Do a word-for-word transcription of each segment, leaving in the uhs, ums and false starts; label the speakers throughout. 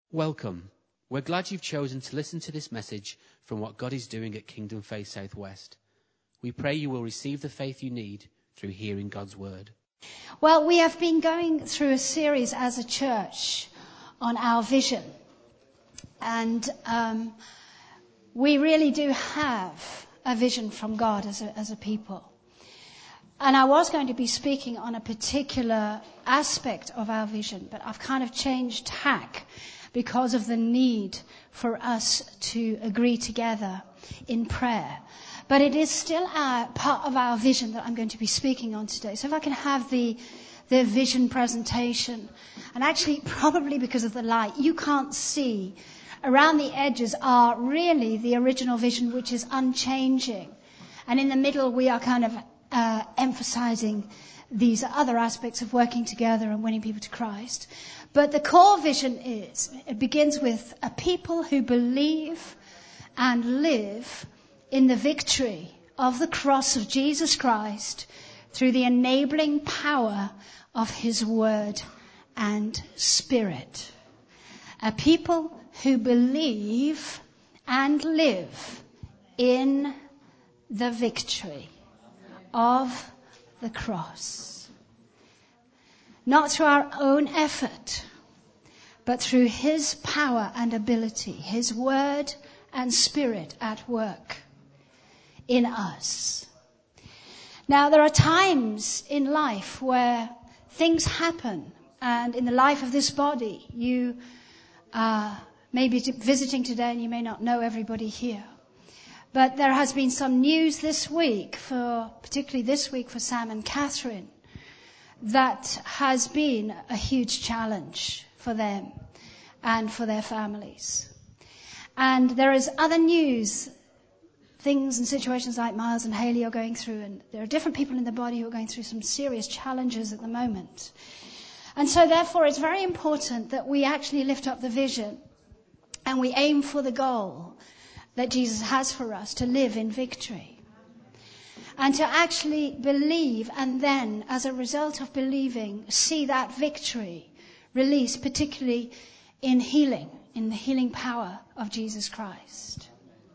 Speaker 1: Welcome. We're glad you've chosen to listen to this message from what God is doing at Kingdom Faith Southwest. We pray you will receive the faith you need through hearing God's word.
Speaker 2: Well, we have been going through a series as a church on our vision. And um, we really do have a vision from God as a, as a people. And I was going to be speaking on a particular aspect of our vision, but I've kind of changed tack because of the need for us to agree together in prayer. But it is still our, part of our vision that I'm going to be speaking on today. So if I can have the, the vision presentation. And actually, probably because of the light, you can't see. Around the edges are really the original vision, which is unchanging. And in the middle, we are kind of uh, emphasizing these other aspects of working together and winning people to Christ. But the core vision is, it begins with a people who believe and live in the victory of the cross of Jesus Christ through the enabling power of His Word and Spirit. A people who believe and live in the victory of the cross. Not through our own effort, but through His power and ability, His Word and Spirit at work in us. Now, there are times in life where things happen, and in the life of this body, you uh, may be visiting today and you may not know everybody here. But there has been some news this week, for particularly this week for Sam and Catherine, that has been a huge challenge for them and for their families. And there is other news, things and situations like Miles and Haley are going through, and there are different people in the body who are going through some serious challenges at the moment. And so therefore it's very important that we actually lift up the vision and we aim for the goal that Jesus has for us, to live in victory. And to actually believe, and then, as a result of believing, see that victory released, particularly in healing, in the healing power of Jesus Christ.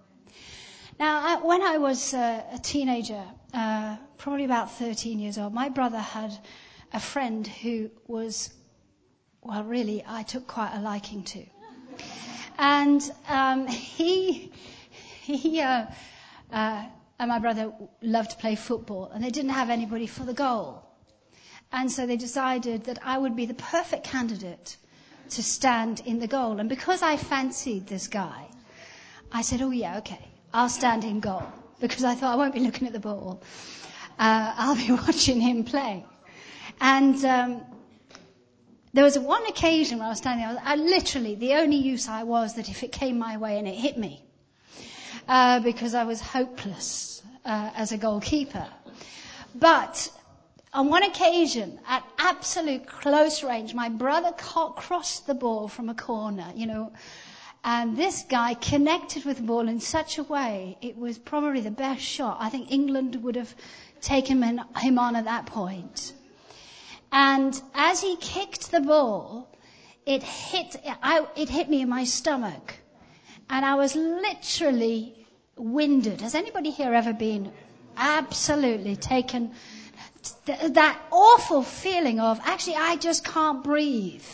Speaker 2: Now, I, when I was uh, a teenager, uh, probably about thirteen years old, my brother had a friend who was, well, really, I took quite a liking to. And um, he, he, uh, uh, and my brother loved to play football, and they didn't have anybody for the goal. And so they decided that I would be the perfect candidate to stand in the goal. And because I fancied this guy, I said, oh yeah, okay, I'll stand in goal. Because I thought I won't be looking at the ball. Uh, I'll be watching him play. And um, there was one occasion when I was standing there, I, I literally, the only use I was that if it came my way and it hit me, uh, because I was hopeless uh, as a goalkeeper. But on one occasion, at absolute close range, my brother ca- crossed the ball from a corner, you know, and this guy connected with the ball in such a way, it was probably the best shot. I think England would have taken him, him on at that point. And as he kicked the ball, it hit, I, it hit me in my stomach. And I was literally winded. Has anybody here ever been absolutely taken th- that awful feeling of, actually, I just can't breathe?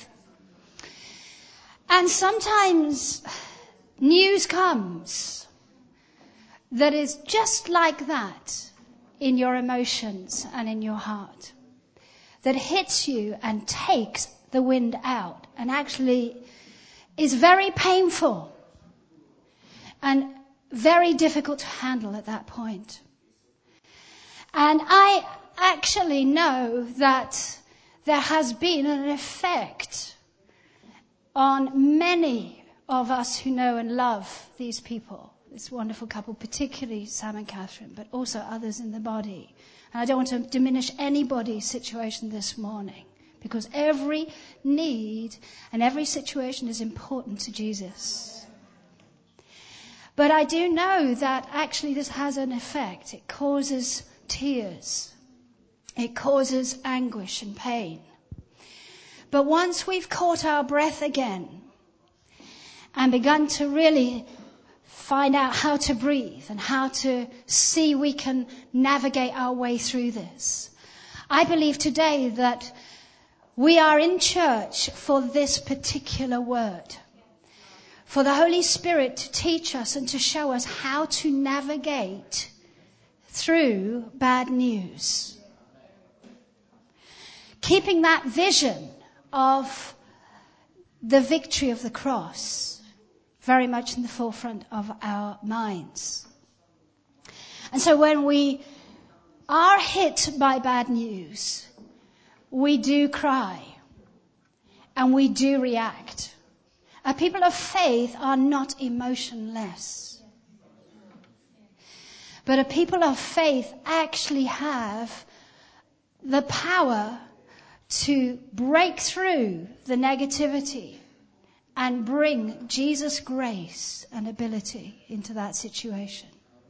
Speaker 2: And sometimes news comes that is just like that in your emotions and in your heart, that hits you and takes the wind out and actually is very painful and very difficult to handle at that point. And I actually know that there has been an effect on many of us who know and love these people, this wonderful couple, particularly Sam and Catherine, but also others in the body. And I don't want to diminish anybody's situation this morning, because every need and every situation is important to Jesus. But I do know that actually this has an effect. It causes tears. It causes anguish and pain. But once we've caught our breath again, and begun to really find out how to breathe and how to see we can navigate our way through this. I believe today that we are in church for this particular word. For the Holy Spirit to teach us and to show us how to navigate through bad news. Keeping that vision of the victory of the cross very much in the forefront of our minds. And so when we are hit by bad news, we do cry and we do react. A people of faith are not emotionless. But a people of faith actually have the power to break through the negativity and bring Jesus' grace and ability into that situation.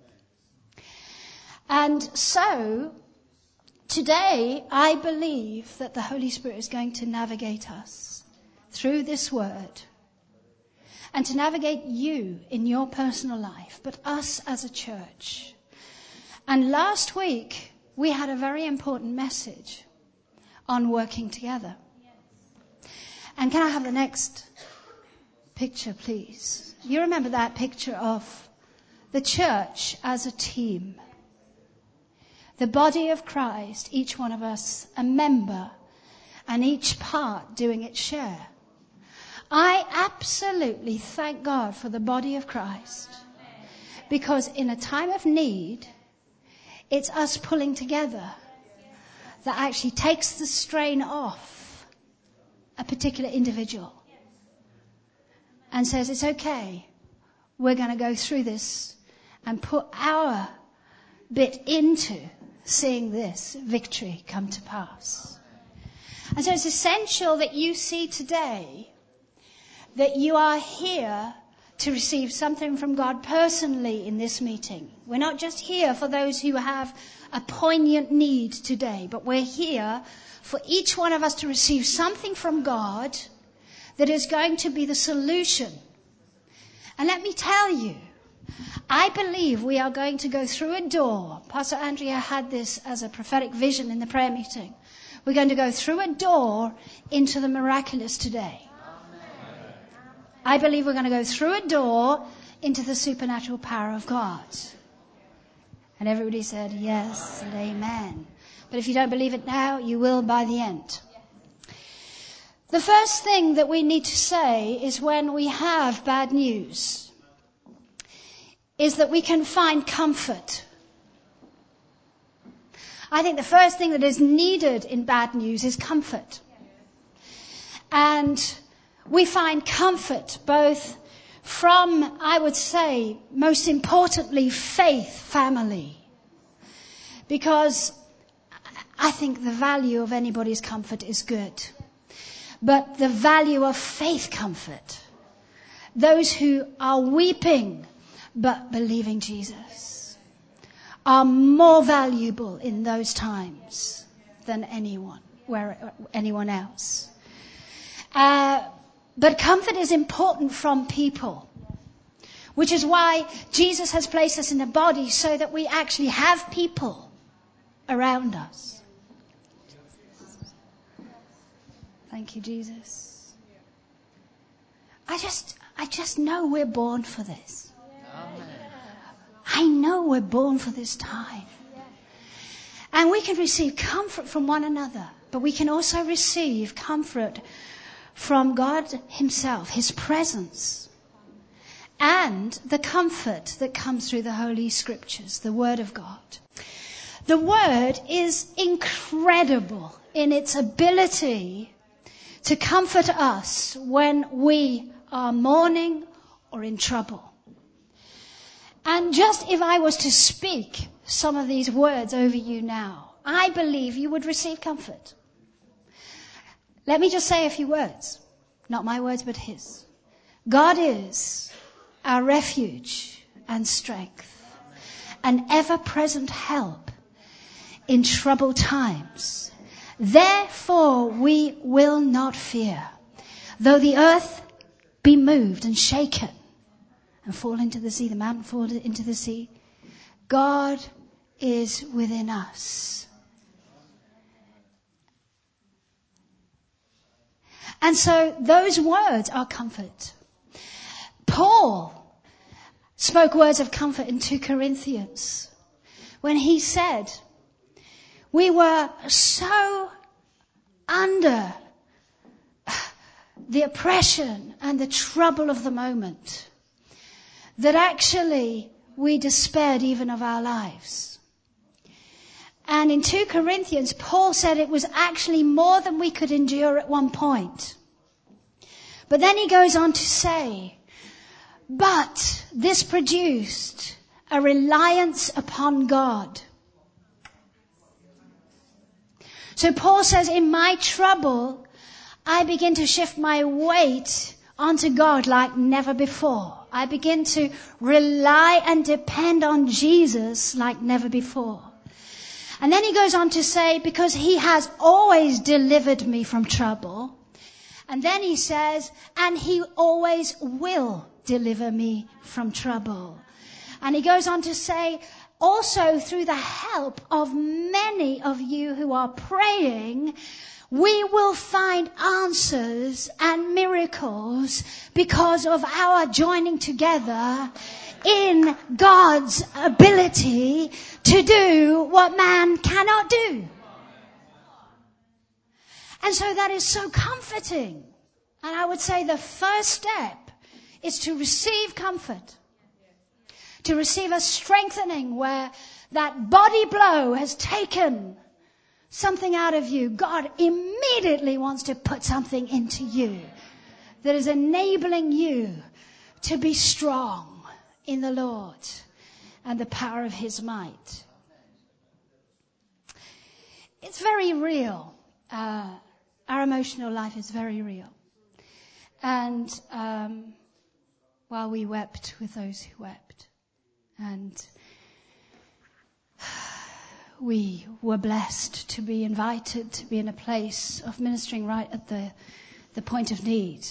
Speaker 2: And so, today, I believe that the Holy Spirit is going to navigate us through this word and to navigate you in your personal life, but us as a church. And last week, we had a very important message on working together. And can I have the next picture, please? You remember that picture of the church as a team. The body of Christ, each one of us a member, and each part doing its share. I absolutely thank God for the body of Christ, because in a time of need, it's us pulling together that actually takes the strain off a particular individual and says, it's okay, we're going to go through this and put our bit into seeing this victory come to pass. And so it's essential that you see today that you are here to receive something from God personally in this meeting. We're not just here for those who have a poignant need today, but we're here for each one of us to receive something from God that is going to be the solution. And let me tell you, I believe we are going to go through a door. Pastor Andrea had this as a prophetic vision in the prayer meeting. We're going to go through a door into the miraculous today. I believe we're going to go through a door into the supernatural power of God. And everybody said yes and amen. But if you don't believe it now, you will by the end. The first thing that we need to say is when we have bad news, is that we can find comfort. I think the first thing that is needed in bad news is comfort. And we find comfort both from, I would say, most importantly, faith family. Because I think the value of anybody's comfort is good. But the value of faith comfort, those who are weeping but believing Jesus, are more valuable in those times than anyone, where anyone else. Uh, but comfort is important from people, which is why Jesus has placed us in a body so that we actually have people around us. Thank you, Jesus. I just, I just know we're born for this. Amen. I know we're born for this time. And we can receive comfort from one another, but we can also receive comfort from God Himself, His presence, and the comfort that comes through the Holy Scriptures, the Word of God. The Word is incredible in its ability to comfort us when we are mourning or in trouble. And just if I was to speak some of these words over you now, I believe you would receive comfort. Let me just say a few words. Not my words, but His. God is our refuge and strength, an ever-present help in troubled times. Therefore we will not fear, though the earth be moved and shaken and fall into the sea, the mountain fall into the sea. God is within us. And so those words are comfort. Paul spoke words of comfort in Second Corinthians when he said, we were so under the oppression and the trouble of the moment that actually we despaired even of our lives. And in Second Corinthians, Paul said it was actually more than we could endure at one point. But then he goes on to say, but this produced a reliance upon God. So Paul says, in my trouble, I begin to shift my weight onto God like never before. I begin to rely and depend on Jesus like never before. And then he goes on to say, because he has always delivered me from trouble. And then he says, and he always will deliver me from trouble. And he goes on to say, also through the help of many of you who are praying, we will find answers and miracles because of our joining together in God's ability to do what man cannot do. And so that is so comforting. And I would say the first step is to receive comfort. To receive a strengthening where that body blow has taken something out of you. God immediately wants to put something into you that is enabling you to be strong in the Lord and the power of his might. It's very real. Uh, our emotional life is very real. And um, while we wept with those who wept, and we were blessed to be invited to be in a place of ministering right at the, the point of need.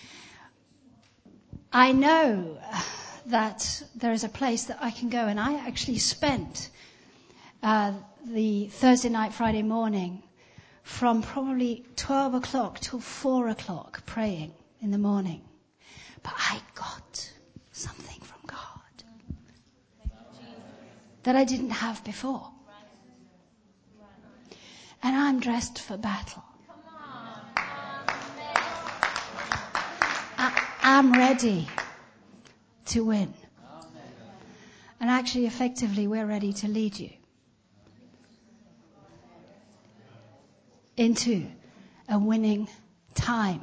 Speaker 2: I know that there is a place that I can go, and I actually spent uh, the Thursday night, Friday morning from probably twelve o'clock till four o'clock praying in the morning. But I got something from God that I didn't have before. And I'm dressed for battle. I, I'm ready to win. And actually, effectively, we're ready to lead you into a winning time.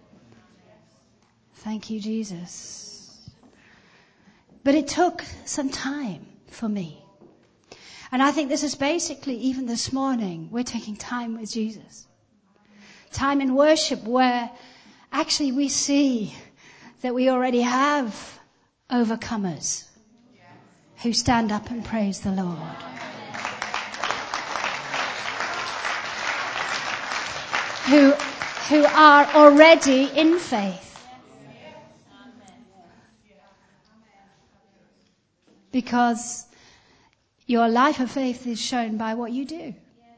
Speaker 2: Thank you, Jesus. But it took some time for me. And I think this is basically, even this morning, we're taking time with Jesus. Time in worship where actually we see that we already have overcomers who stand up and praise the Lord. Who, who are already in faith. Because your life of faith is shown by what you do.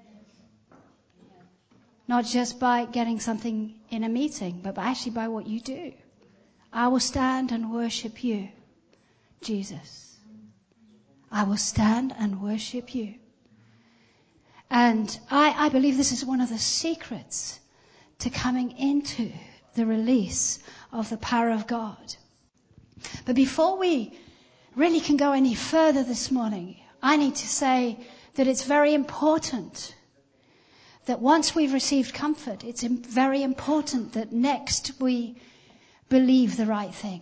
Speaker 2: Not just by getting something in a meeting, but actually by what you do. I will stand and worship you, Jesus. I will stand and worship you. And I, I believe this is one of the secrets to coming into the release of the power of God. But before we really can go any further this morning, I need to say that it's very important that once we've received comfort, it's very important that next we believe the right thing.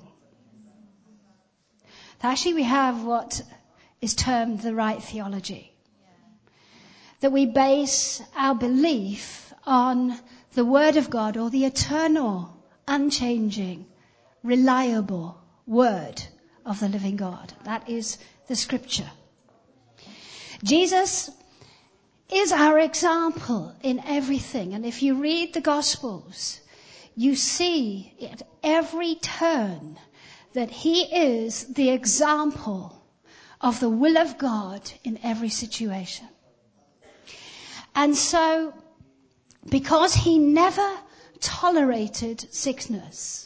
Speaker 2: That actually we have what is termed the right theology. That we base our belief on the Word of God, or the eternal, unchanging, reliable Word of the living God. That is the Scripture. Jesus is our example in everything. And if you read the Gospels, you see at every turn that he is the example of the will of God in every situation. And so, because he never tolerated sickness,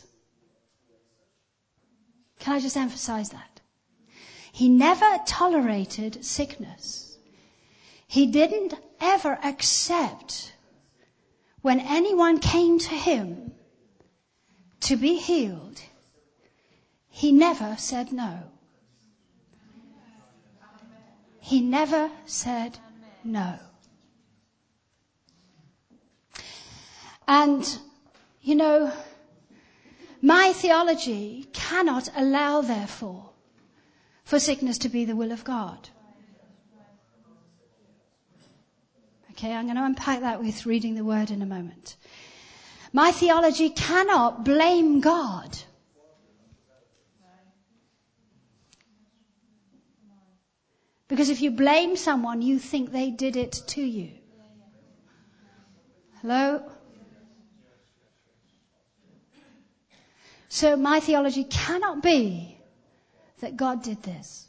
Speaker 2: can I just emphasize that? He never tolerated sickness. He didn't ever accept when anyone came to him to be healed. He never said no. He never said no. And, you know, my theology cannot allow, therefore, for sickness to be the will of God. Okay, I'm going to unpack that with reading the word in a moment. My theology cannot blame God. Because if you blame someone, you think they did it to you. Hello? So my theology cannot be that God did this.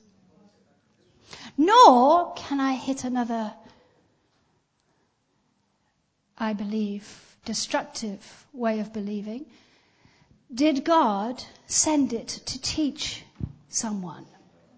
Speaker 2: Nor can I hit another, I believe, destructive way of believing. Did God send it to teach someone?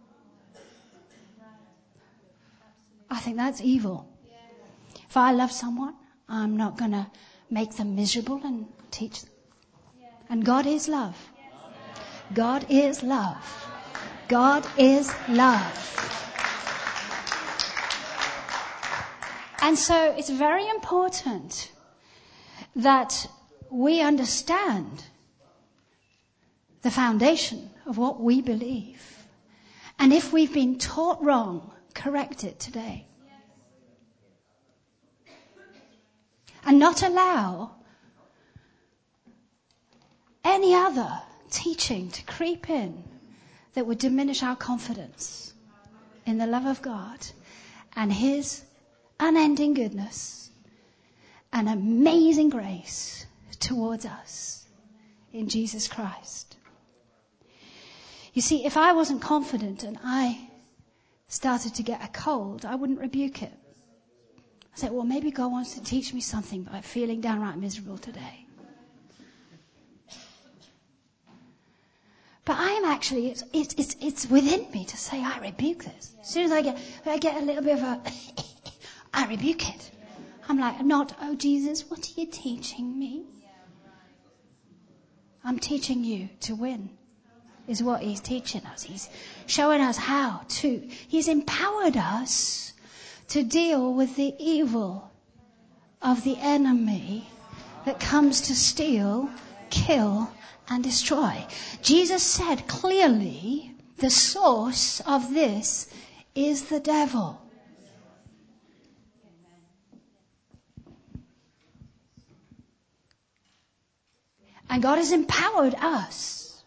Speaker 2: I think that's evil. If I love someone, I'm not going to make them miserable and teach them. And God is love. God is love. God is love. And so it's very important that we understand the foundation of what we believe. And if we've been taught wrong, correct it today. And not allow any other teaching to creep in that would diminish our confidence in the love of God and his unending goodness and amazing grace towards us in Jesus Christ. You see, if I wasn't confident and I started to get a cold, I wouldn't rebuke it. I said, well, maybe God wants to teach me something by feeling downright miserable today. But I am actually, it's, it's, it's, it's within me to say, I rebuke this. As soon as I get, I get a little bit of a, I rebuke it. I'm like, not, oh Jesus, what are you teaching me? I'm teaching you to win, is what he's teaching us. He's showing us how to, he's empowered us to deal with the evil of the enemy that comes to steal, kill, and destroy. Jesus said clearly, the source of this is the devil. And God has empowered us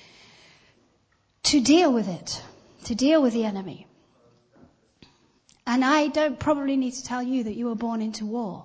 Speaker 2: to deal with it, to deal with the enemy. And I don't probably need to tell you that you were born into war,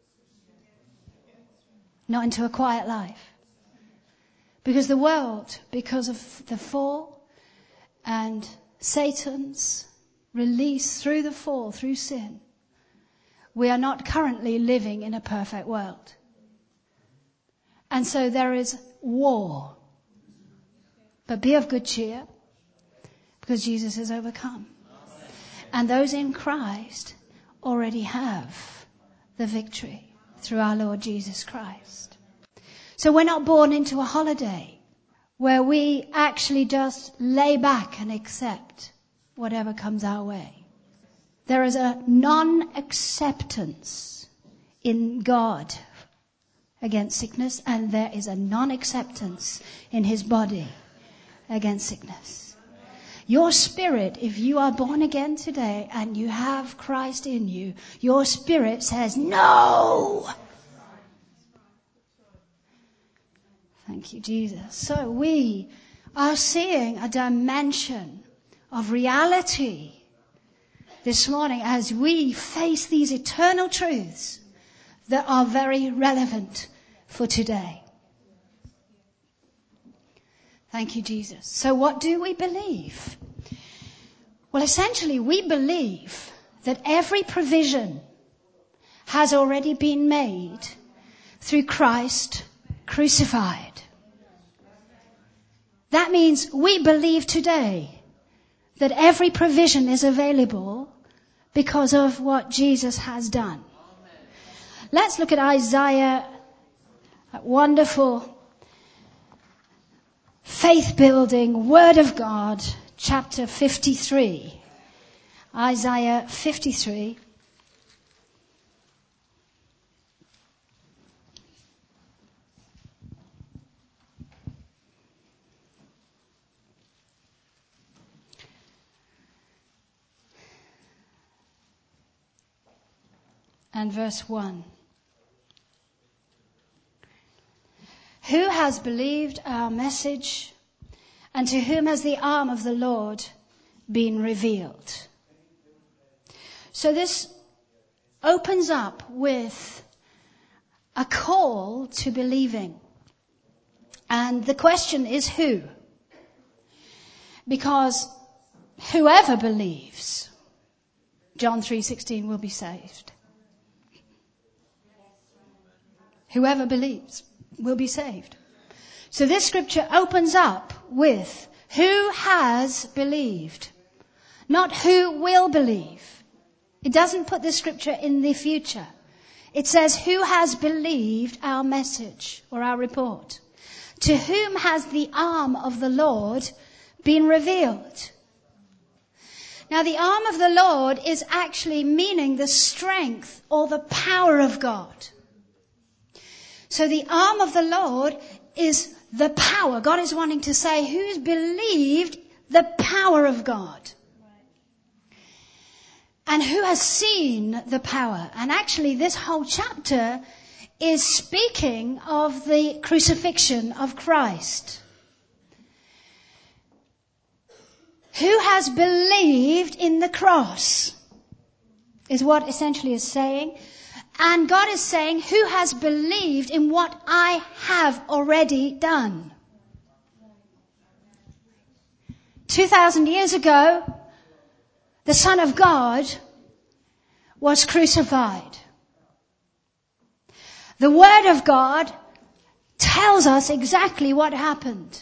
Speaker 2: not into a quiet life. Because the world, because of the fall and Satan's release through the fall, through sin, we are not currently living in a perfect world. And so there is war. But be of good cheer, because Jesus has overcome. And those in Christ already have the victory through our Lord Jesus Christ. So we're not born into a holiday where we actually just lay back and accept whatever comes our way. There is a non-acceptance in God against sickness, and there is a non-acceptance in his body against sickness. Your spirit, if you are born again today and you have Christ in you, your spirit says, no! Thank you, Jesus. So we are seeing a dimension of reality this morning as we face these eternal truths that are very relevant for today. Thank you, Jesus. So what do we believe? Well, essentially, we believe that every provision has already been made through Christ crucified. That means we believe today that every provision is available because of what Jesus has done. Let's look at Isaiah, that wonderful faith-building Word of God, chapter fifty-three. Isaiah fifty-three. And verse one. Who has believed our message, and to whom has the arm of the Lord been revealed? So this opens up with a call to believing. And the question is who? Because whoever believes, John three sixteen, will be saved. Whoever believes will be saved. So this scripture opens up with who has believed, not who will believe. It doesn't put this scripture in the future. It says who has believed our message or our report. To whom has the arm of the Lord been revealed? Now the arm of the Lord is actually meaning the strength or the power of God. So the arm of the Lord is the power. God is wanting to say who's believed the power of God. And who has seen the power. And actually this whole chapter is speaking of the crucifixion of Christ. Who has believed in the cross is what essentially is saying. And God is saying, who has believed in what I have already done? Two thousand years ago, the Son of God was crucified. The Word of God tells us exactly what happened.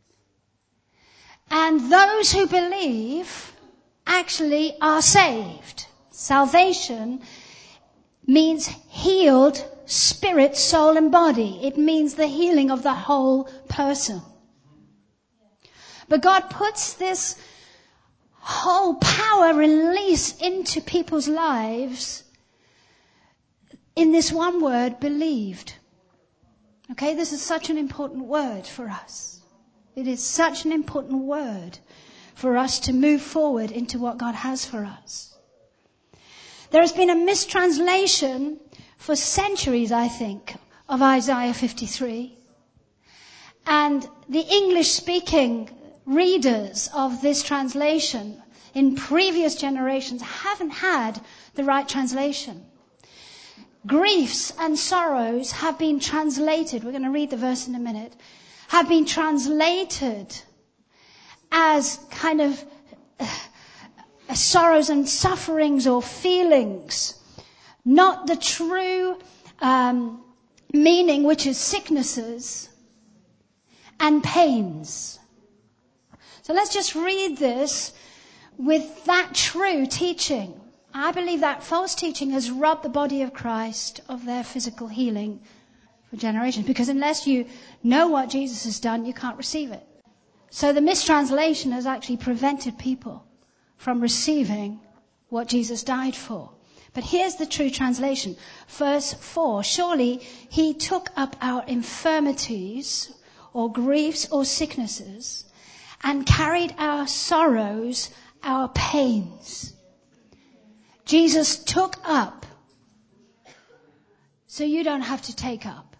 Speaker 2: And those who believe actually are saved. Salvation means healed spirit, soul and body. It means the healing of the whole person. But God puts this whole power release into people's lives in this one word, believed. Okay, this is such an important word for us. It is such an important word for us to move forward into what God has for us. There has been a mistranslation for centuries, I think, of Isaiah fifty-three. And the English-speaking readers of this translation in previous generations haven't had the right translation. Griefs and sorrows have been translated, we're going to read the verse in a minute, have been translated as kind of uh, sorrows and sufferings or feelings, not the true um, meaning, which is sicknesses and pains. So let's just read this with that true teaching. I believe that false teaching has robbed the body of Christ of their physical healing for generations, because unless you know what Jesus has done, you can't receive it. So the mistranslation has actually prevented people from receiving what Jesus died for. But here's the true translation. Verse four, surely he took up our infirmities or griefs or sicknesses and carried our sorrows, our pains. Jesus took up so you don't have to take up.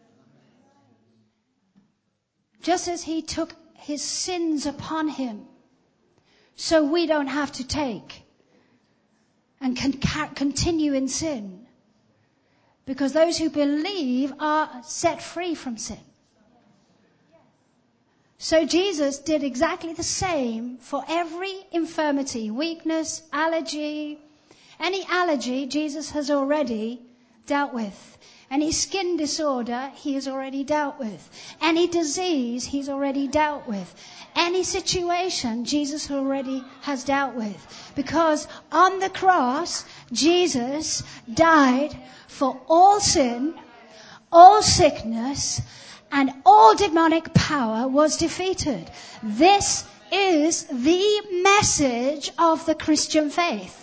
Speaker 2: Just as he took his sins upon him, so we don't have to take and can ca- continue in sin. Because those who believe are set free from sin. So Jesus did exactly the same for every infirmity, weakness, allergy. Any allergy, Jesus has already dealt with. Any skin disorder, he has already dealt with. Any disease, he's already dealt with. Any situation, Jesus already has dealt with. Because on the cross, Jesus died for all sin, all sickness, and all demonic power was defeated. This is the message of the Christian faith.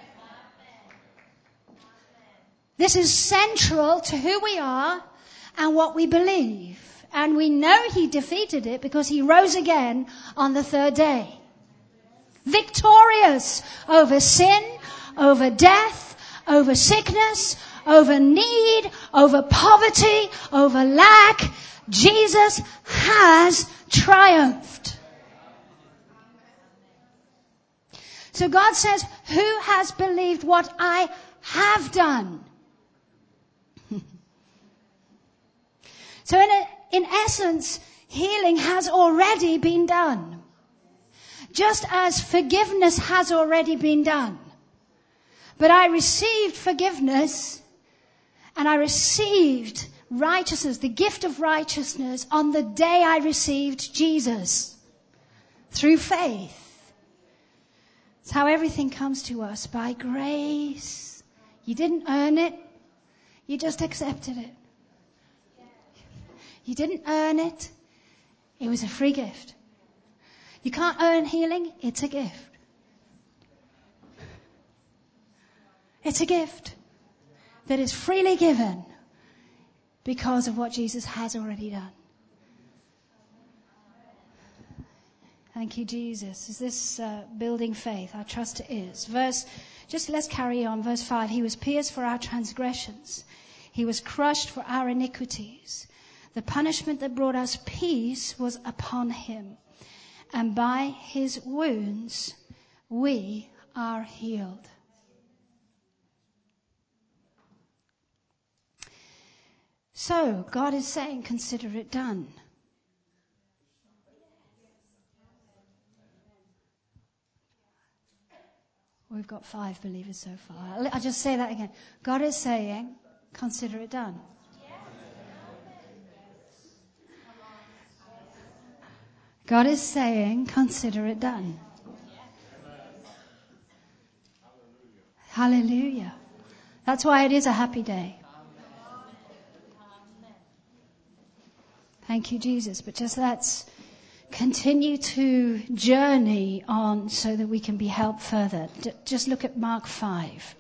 Speaker 2: This is central to who we are and what we believe. And we know he defeated it because he rose again on the third day. Victorious over sin, over death, over sickness, over need, over poverty, over lack. Jesus has triumphed. So God says, who has believed what I have done? So in, a, in essence, healing has already been done. Just as forgiveness has already been done. But I received forgiveness and I received righteousness, the gift of righteousness, on the day I received Jesus. Through faith. It's how everything comes to us, by grace. You didn't earn it. You just accepted it. You didn't earn it. It was a free gift. You can't earn healing. It's a gift. It's a gift that is freely given because of what Jesus has already done. Thank you, Jesus. Is this uh, building faith? I trust it is. Verse, just let's carry on. Verse five. He was pierced for our transgressions. He was crushed for our iniquities. The punishment that brought us peace was upon him. And by his wounds we are healed. So God is saying, consider it done. We've got five believers so far. I'll just say that again. God is saying, consider it done. God is saying, consider it done. Hallelujah. That's why it is a happy day. Thank you, Jesus. But just let's continue to journey on so that we can be helped further. D- just look at Mark five.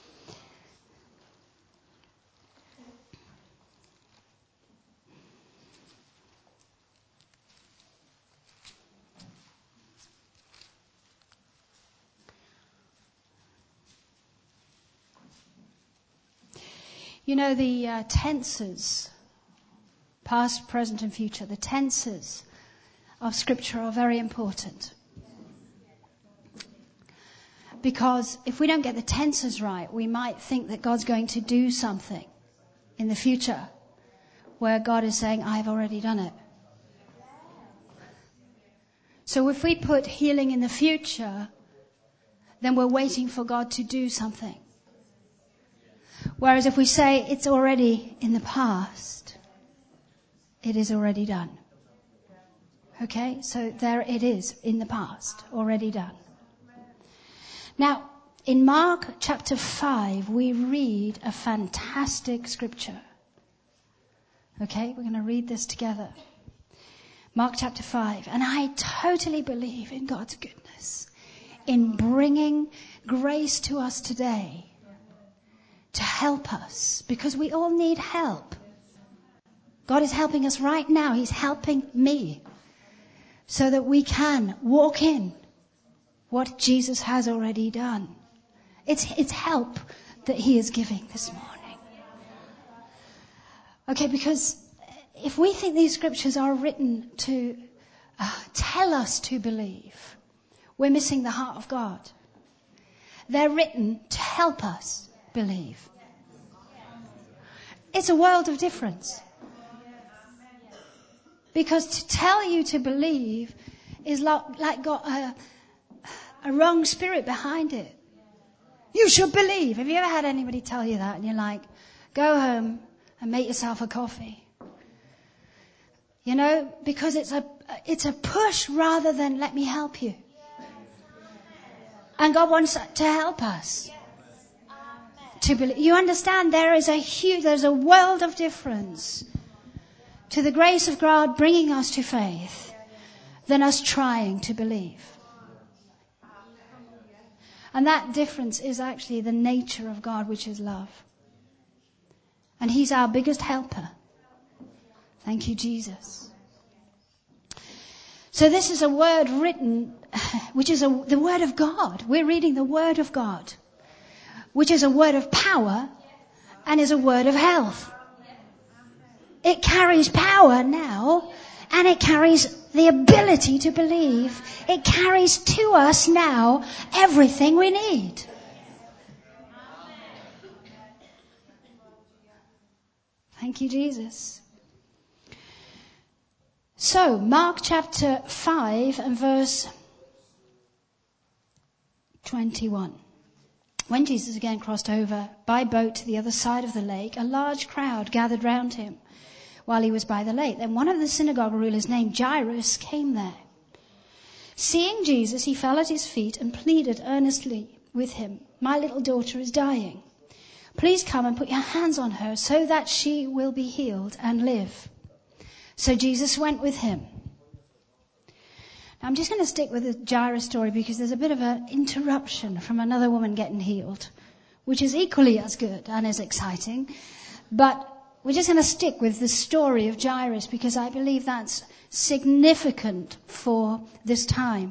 Speaker 2: You know, the uh, tenses, past, present and future, the tenses of Scripture are very important. Because if we don't get the tenses right, we might think that God's going to do something in the future where God is saying, I've already done it. So if we put healing in the future, then we're waiting for God to do something. Whereas if we say it's already in the past, it is already done. Okay? So there it is in the past, already done. Now, in Mark chapter five, we read a fantastic scripture. Okay? We're going to read this together. Mark chapter five. And I totally believe in God's goodness in bringing grace to us today to help us, because we all need help. God is helping us right now. He's helping me so that we can walk in what Jesus has already done. It's, it's help that he is giving this morning. Okay, because if we think these scriptures are written to uh, tell us to believe, we're missing the heart of God. They're written to help us believe. It's a world of difference. Because to tell you to believe is like, like got a, a wrong spirit behind it. You should believe. Have you ever had anybody tell you that and you're like, go home and make yourself a coffee? You know, because it's a, it's a push rather than let me help you. And God wants to help us. To believe. You understand there is a huge, there's a world of difference to the grace of God bringing us to faith than us trying to believe. And that difference is actually the nature of God, which is love. And He's our biggest helper. Thank you, Jesus. So this is a word written, which is a, the word of God. We're reading the word of God, which is a word of power and is a word of health. It carries power now, and it carries the ability to believe. It carries to us now everything we need. Thank you, Jesus. So, Mark chapter five and verse twenty-one. When Jesus again crossed over by boat to the other side of the lake, a large crowd gathered round him while he was by the lake. Then one of the synagogue rulers named Jairus came there. Seeing Jesus, he fell at his feet and pleaded earnestly with him, "My little daughter is dying. Please come and put your hands on her so that she will be healed and live." So Jesus went with him. Now I'm just going to stick with the Jairus story because there's a bit of an interruption from another woman getting healed, which is equally as good and as exciting. But we're just going to stick with the story of Jairus because I believe that's significant for this time.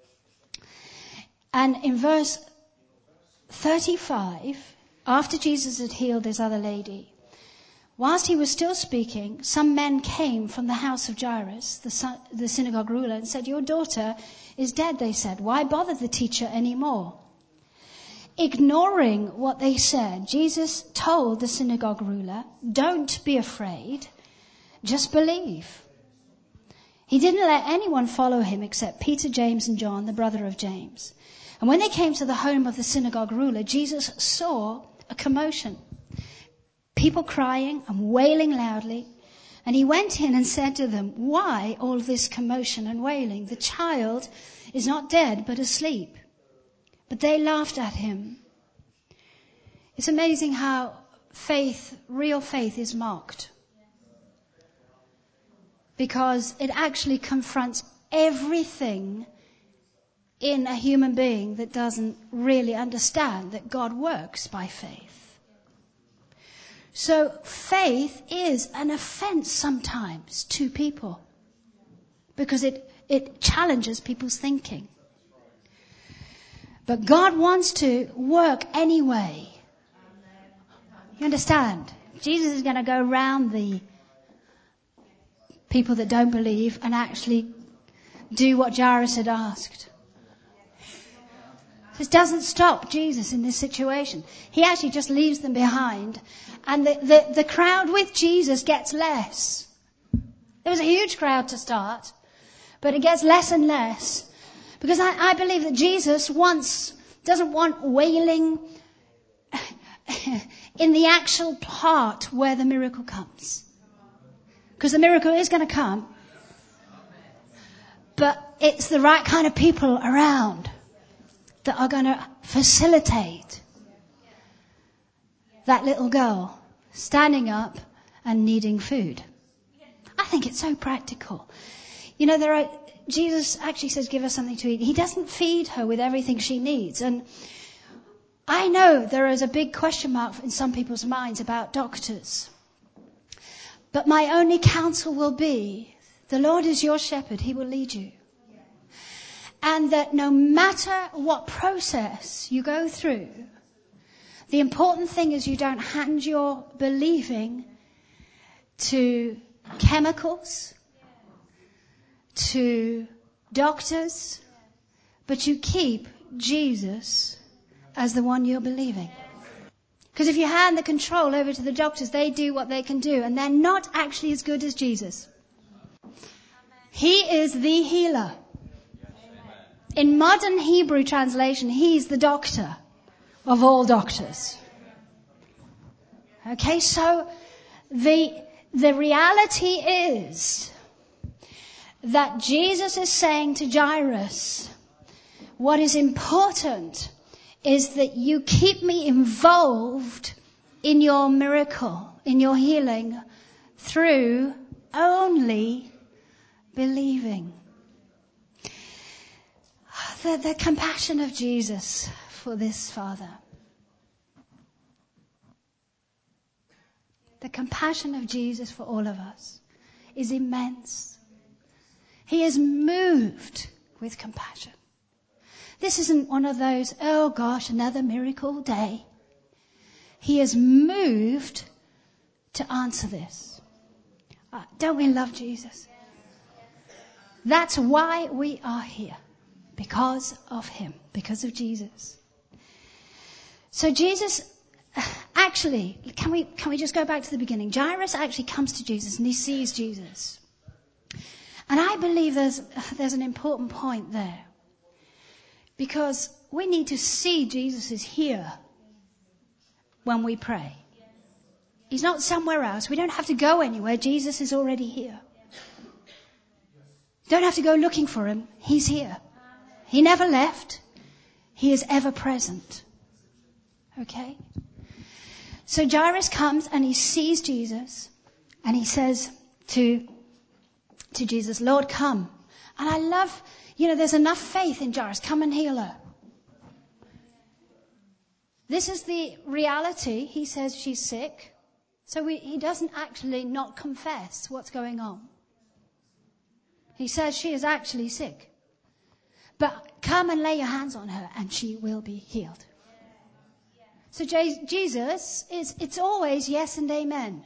Speaker 2: And in verse thirty-five, after Jesus had healed this other lady, whilst he was still speaking, some men came from the house of Jairus, the, the synagogue ruler, and said, "Your daughter is dead," they said. "Why bother the teacher anymore?" Ignoring what they said, Jesus told the synagogue ruler, "Don't be afraid, just believe." He didn't let anyone follow him except Peter, James, and John, the brother of James. And when they came to the home of the synagogue ruler, Jesus saw a commotion, people crying and wailing loudly. And he went in and said to them, "Why all this commotion and wailing? The child is not dead, but asleep." But they laughed at him. It's amazing how faith, real faith, is mocked. Because it actually confronts everything in a human being that doesn't really understand that God works by faith. So faith is an offense sometimes to people because it, it challenges people's thinking. But God wants to work anyway. You understand? Jesus is going to go around the people that don't believe and actually do what Jairus had asked. This doesn't stop Jesus in this situation. He actually just leaves them behind, and the, the, the crowd with Jesus gets less. There was a huge crowd to start, but it gets less and less. Because I, I believe that Jesus wants, doesn't want wailing in the actual part where the miracle comes. Because the miracle is going to come. But it's the right kind of people around that are going to facilitate that little girl standing up and needing food. I think it's so practical. You know, there are, Jesus actually says, "Give her something to eat." He doesn't feed her with everything she needs. And I know there is a big question mark in some people's minds about doctors. But my only counsel will be, the Lord is your shepherd. He will lead you. And that no matter what process you go through, the important thing is you don't hand your believing to chemicals, to doctors, but you keep Jesus as the one you're believing. Because if you hand the control over to the doctors, they do what they can do, and they're not actually as good as Jesus. He is the healer. In modern Hebrew translation, he's the doctor of all doctors. Okay, so the, the reality is that Jesus is saying to Jairus, what is important is that you keep me involved in your miracle, in your healing, through only believing. The, the compassion of Jesus for this Father. The compassion of Jesus for all of us is immense. He is moved with compassion. This isn't one of those, oh gosh, another miracle day. He is moved to answer this. Uh, don't we love Jesus? That's why we are here. Because of him. Because of Jesus. So Jesus, actually, can we, can we just go back to the beginning? Jairus actually comes to Jesus and he sees Jesus. And I believe there's, there's an important point there. Because we need to see Jesus is here when we pray. He's not somewhere else. We don't have to go anywhere. Jesus is already here. Don't have to go looking for him. He's here. He never left. He is ever present. Okay? So Jairus comes and he sees Jesus and he says to, to Jesus, Lord, come. And I love, you know, there's enough faith in Jairus. Come and heal her. This is the reality. He says she's sick. So we, he doesn't actually not confess what's going on. He says she is actually sick. But come and lay your hands on her and she will be healed. So Jesus, is it's always yes and amen.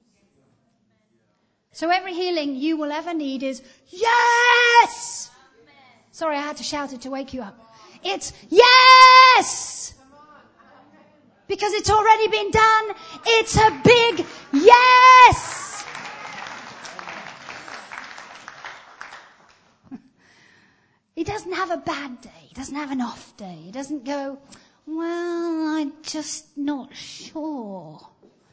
Speaker 2: So every healing you will ever need is yes! Sorry, I had to shout it to wake you up. It's yes! Because it's already been done. It's a big yes! He doesn't have a bad day. He doesn't have an off day. He doesn't go, well, I'm just not sure.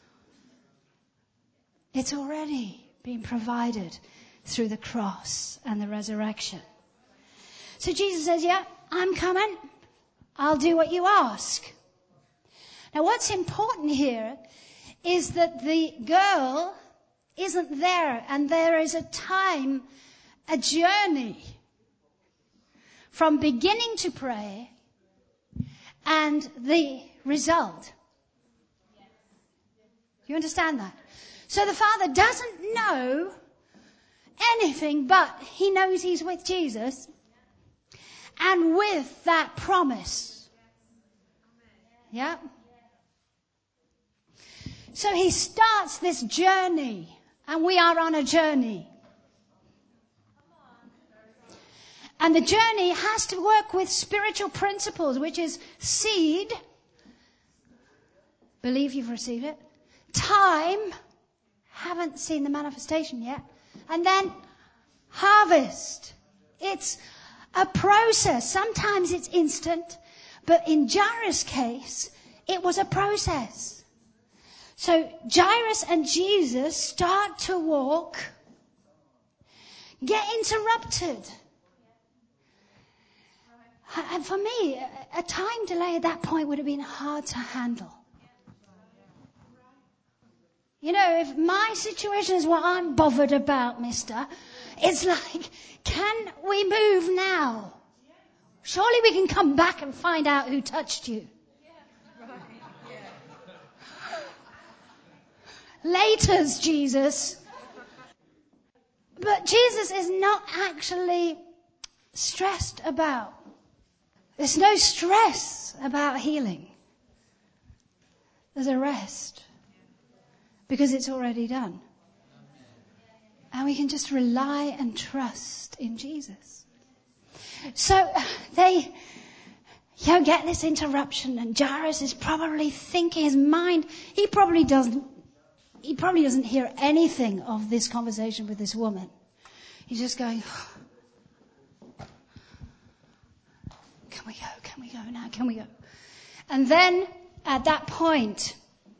Speaker 2: It's already been provided through the cross and the resurrection. So Jesus says, yeah, I'm coming. I'll do what you ask. Now what's important here is that the girl isn't there, and there is a time, a journey from beginning to pray and the result. You understand that? So the Father doesn't know anything, but he knows he's with Jesus and with that promise. Yeah? So he starts this journey, and we are on a journey. And the journey has to work with spiritual principles, which is seed. Believe you've received it. Time. Haven't seen the manifestation yet. And then harvest. It's a process. Sometimes it's instant. But in Jairus' case, it was a process. So Jairus and Jesus start to walk. Get interrupted. And for me, a time delay at that point would have been hard to handle. You know, if my situation is what I'm bothered about, mister, it's like, can we move now? Surely we can come back and find out who touched you. Later's Jesus. But Jesus is not actually stressed about. There's no stress about healing. There's a rest. Because it's already done. And we can just rely and trust in Jesus. So they, you know, get this interruption, and Jairus is probably thinking, his mind, he probably doesn't, he probably doesn't hear anything of this conversation with this woman. He's just going, can we go? Can we go now? Can we go? And then at that point,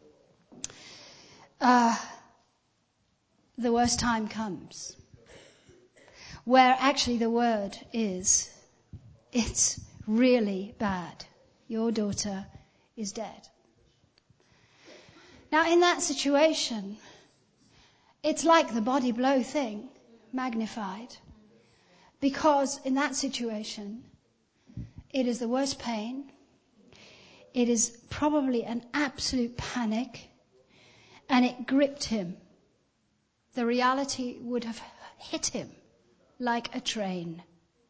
Speaker 2: uh, the worst time comes. Where actually the word is, it's really bad. Your daughter is dead. Now in that situation, it's like the body blow thing magnified. Because in that situation, it is the worst pain. It is probably an absolute panic. And it gripped him. The reality would have hit him like a train.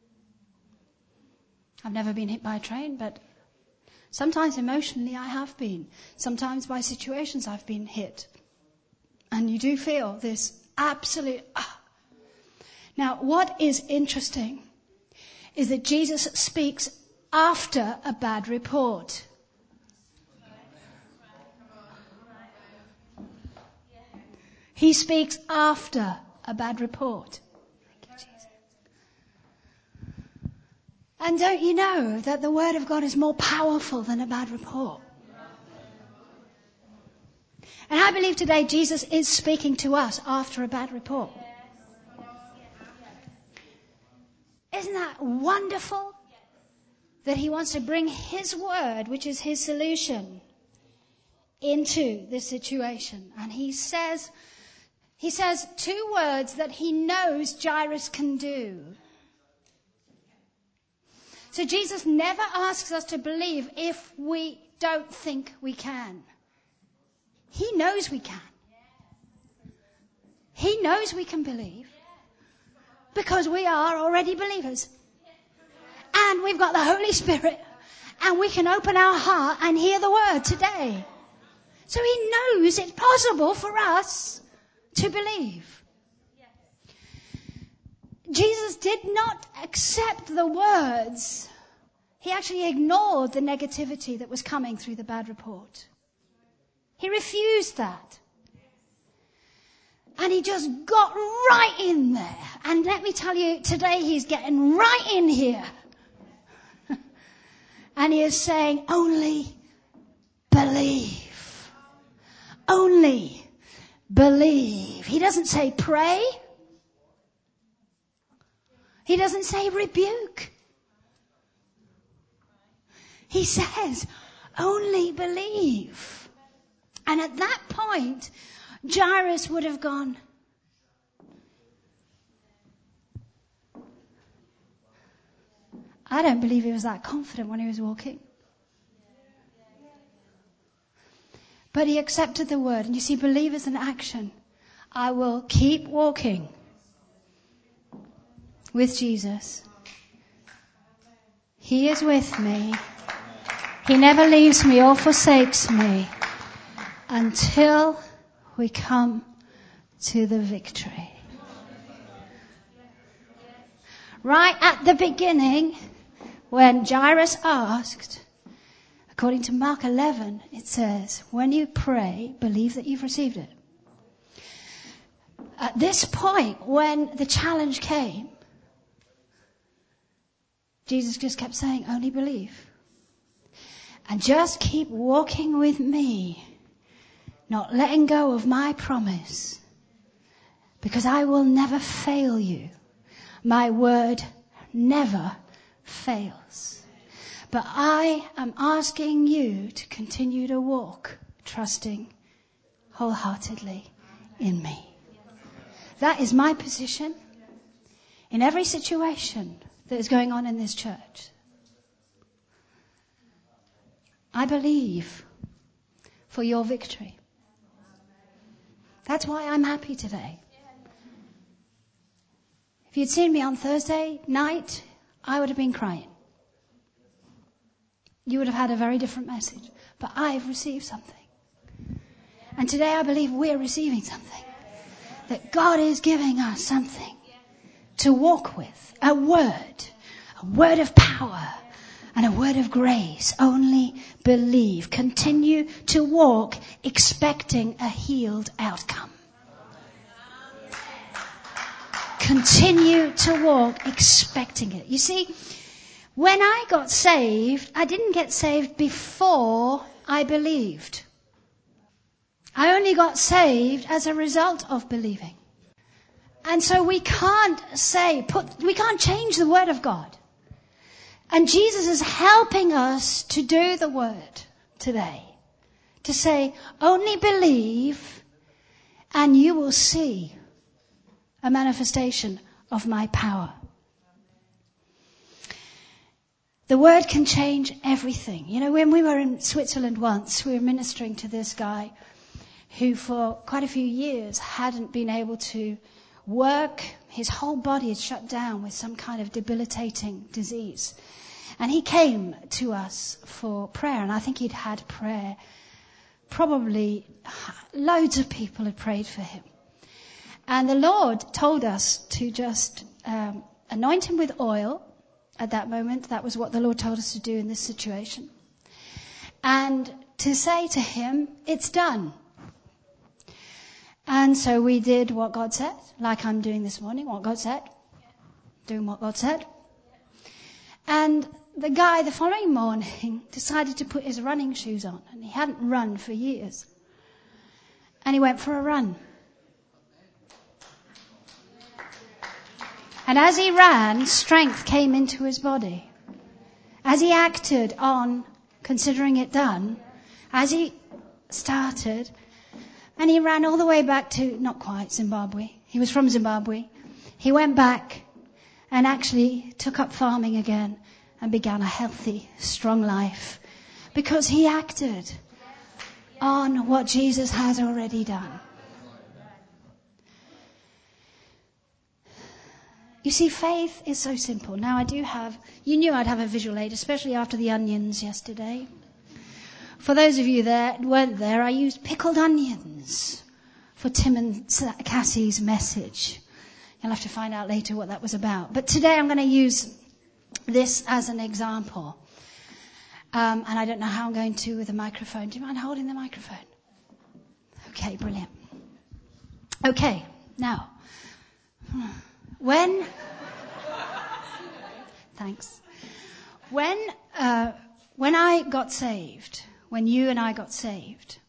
Speaker 2: I've never been hit by a train, but sometimes emotionally I have been. Sometimes by situations I've been hit. And you do feel this absolute... Ah. Now, what is interesting is that Jesus speaks after a bad report. He speaks after a bad report. Thank you, Jesus. And don't you know that the Word of God is more powerful than a bad report? And I believe today Jesus is speaking to us after a bad report. Isn't that wonderful? That He wants to bring His Word, which is His solution, into this situation. And He says, He says two words that He knows Jairus can do. So Jesus never asks us to believe if we don't think we can. He knows we can. He knows we can believe. Because we are already believers. And we've got the Holy Spirit. And we can open our heart and hear the word today. So He knows it's possible for us to believe. Jesus did not accept the words. He actually ignored the negativity that was coming through the bad report. He refused that. And He just got right in there. And let me tell you, today He's getting right in here. And He is saying, only believe. Only believe. He doesn't say pray. He doesn't say rebuke. He says, only believe. And at that point, Jairus would have gone, I don't believe he was that confident when he was walking. But he accepted the word. And you see, believers in action. I will keep walking with Jesus. He is with me. He never leaves me or forsakes me until we come to the victory. Right at the beginning, when Jairus asked, according to Mark eleven, it says, when you pray, believe that you've received it. At this point, when the challenge came, Jesus just kept saying, only believe. And just keep walking with me, not letting go of my promise, because I will never fail you. My word never fails. But I am asking you to continue to walk, trusting wholeheartedly in me. That is my position in every situation that is going on in this church. I believe for your victory. That's why I'm happy today. If you'd seen me on Thursday night, I would have been crying. You would have had a very different message. But I've received something. And today I believe we're receiving something. That God is giving us something to walk with. A word. A word of power. And a word of grace. Only believe. Continue to walk expecting a healed outcome. continue to walk expecting it. You see, when I got saved, I didn't get saved before I believed. I only got saved as a result of believing. And so we can't say, put, we can't change the Word of God. And Jesus is helping us to do the Word today. To say, only believe and you will see a manifestation of my power. The Word can change everything. You know, when we were in Switzerland once, we were ministering to this guy who for quite a few years hadn't been able to work. His whole body had shut down with some kind of debilitating disease. And he came to us for prayer, and I think he'd had prayer. Probably loads of people had prayed for him. And the Lord told us to just um, anoint him with oil at that moment. That was what the Lord told us to do in this situation. And to say to him, it's done. And so we did what God said, like I'm doing this morning, what God said, doing what God said. And the guy the following morning decided to put his running shoes on, and he hadn't run for years. And he went for a run. And as he ran, strength came into his body. As he acted on considering it done, as he started, and he ran all the way back to, not quite, Zimbabwe. He was from Zimbabwe. He went back and actually took up farming again and began a healthy, strong life because he acted on what Jesus has already done. You see, faith is so simple. Now I do have, you knew I'd have a visual aid, especially after the onions yesterday. For those of you that weren't there, I used pickled onions for Tim and Cassie's message. You'll have to find out later what that was about. But today I'm going to use this as an example. Um, and I don't know how I'm going to with the microphone. Do you mind holding the microphone? Okay, brilliant. Okay, now, when... Thanks. When, uh, when I got saved... When you and I got saved,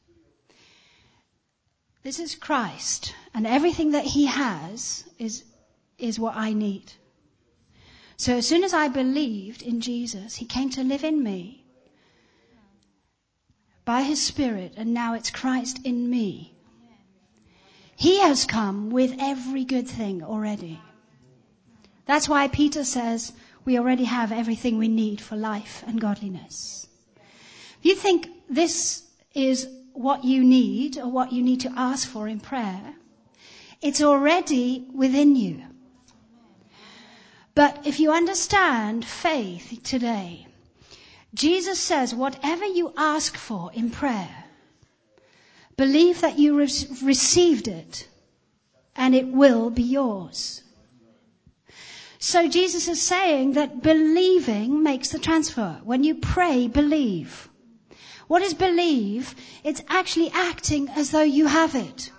Speaker 2: this is Christ, and everything that he has is, is what I need. So as soon as I believed in Jesus, he came to live in me by his Spirit, and now it's Christ in me. He has come with every good thing already. That's why Peter says we already have everything we need for life and godliness. If you think this is what you need or what you need to ask for in prayer, it's already within you. But if you understand faith today, Jesus says whatever you ask for in prayer, believe that you re- received it and it will be yours. So Jesus is saying that believing makes the transfer. When you pray, believe. What is believe? It's actually acting as though you have it.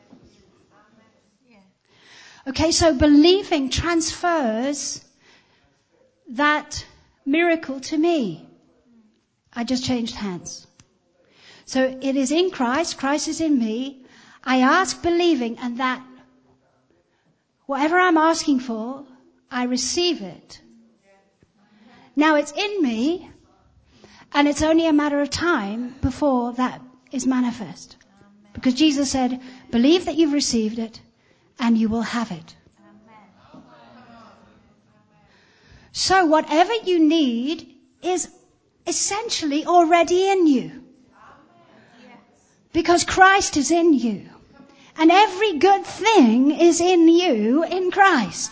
Speaker 2: Okay, so believing transfers that miracle to me. I just changed hands. So it is in Christ, Christ is in me. I ask believing, and that whatever I'm asking for, I receive it. Now it's in me. And it's only a matter of time before that is manifest. Because Jesus said, believe that you've received it and you will have it. So whatever you need is essentially already in you. Because Christ is in you. And every good thing is in you in Christ.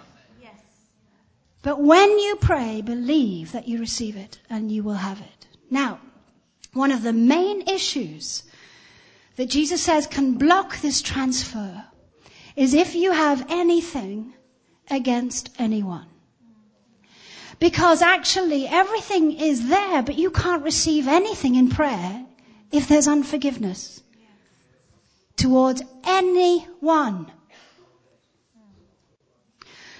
Speaker 2: But when you pray, believe that you receive it and you will have it. Now, one of the main issues that Jesus says can block this transfer is if you have anything against anyone. Because actually everything is there, but you can't receive anything in prayer if there's unforgiveness towards anyone.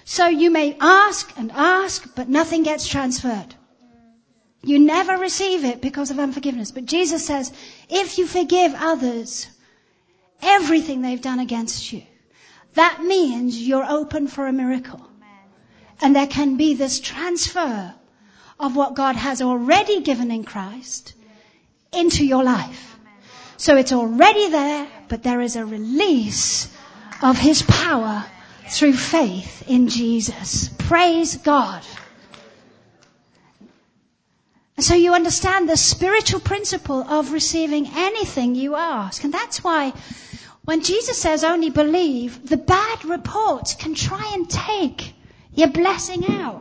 Speaker 2: So you may ask and ask, but nothing gets transferred. You never receive it because of unforgiveness. But Jesus says, if you forgive others everything they've done against you, that means you're open for a miracle. And there can be this transfer of what God has already given in Christ into your life. So it's already there, but there is a release of His power through faith in Jesus. Praise God. And so you understand the spiritual principle of receiving anything you ask. And that's why when Jesus says only believe, the bad reports can try and take your blessing out.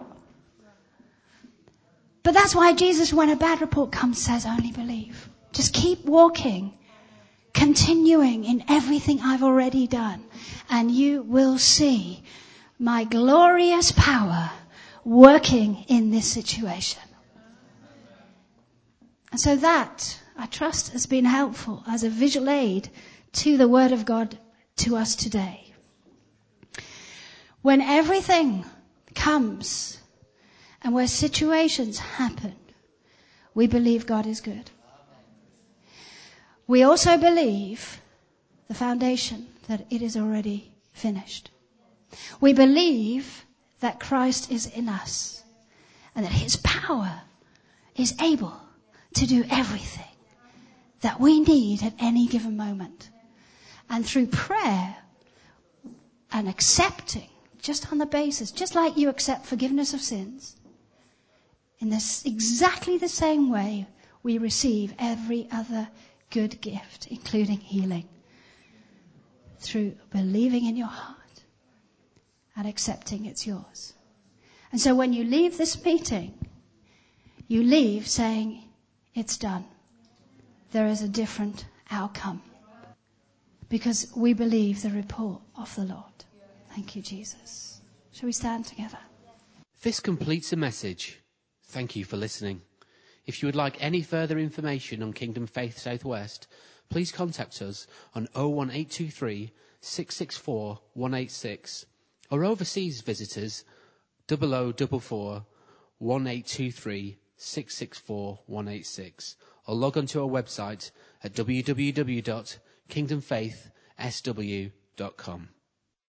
Speaker 2: But that's why Jesus, when a bad report comes, says only believe. Just keep walking, continuing in everything I've already done, and you will see my glorious power working in this situation. And so that, I trust, has been helpful as a visual aid to the Word of God to us today. When everything comes and where situations happen, we believe God is good. We also believe the foundation that it is already finished. We believe that Christ is in us and that His power is able to do everything that we need at any given moment. And through prayer and accepting, just on the basis, just like you accept forgiveness of sins, in this exactly the same way we receive every other good gift, including healing, through believing in your heart and accepting it's yours. And so when you leave this meeting, you leave saying, it's done. There is a different outcome. Because we believe the report of the Lord. Thank you, Jesus. Shall we stand together?
Speaker 1: This completes the message. Thank you for listening. If you would like any further information on Kingdom Faith Southwest, please contact us on oh one eight two three, six six four, one eight six or overseas visitors double oh double four, one eight two three, six six four, one eight six or log on to our website at w w w dot kingdom faith s w dot com.